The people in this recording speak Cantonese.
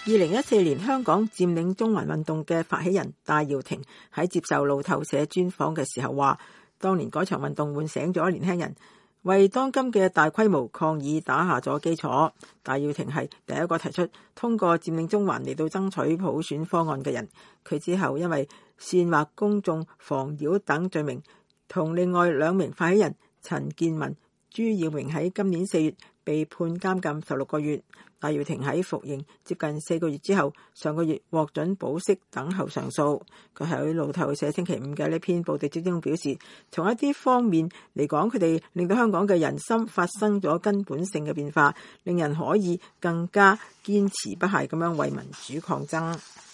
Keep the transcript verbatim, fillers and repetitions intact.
二零一四年香港佔領中環運動嘅發起人戴耀廷喺接受路透社專訪嘅時候話，當年嗰場運動喚醒咗年輕人，為當今嘅大規模抗議打下咗基礎。戴耀廷係第一個提出通過佔領中環嚟到爭取普選方案嘅人。佢之後因為煽惑公眾妨擾等罪名，同另外兩名發起人陳健民、朱耀明喺今年四月被判監禁十六個月。戴耀廷喺服刑接近四個月之後，上個月獲准保釋等候上訴。佢喺路透社星期五嘅呢篇報道之中表示，從一啲方面嚟講，佢哋令到香港嘅人心發生咗根本性嘅變化，令人可以更加堅持不懈咁樣為民主抗爭。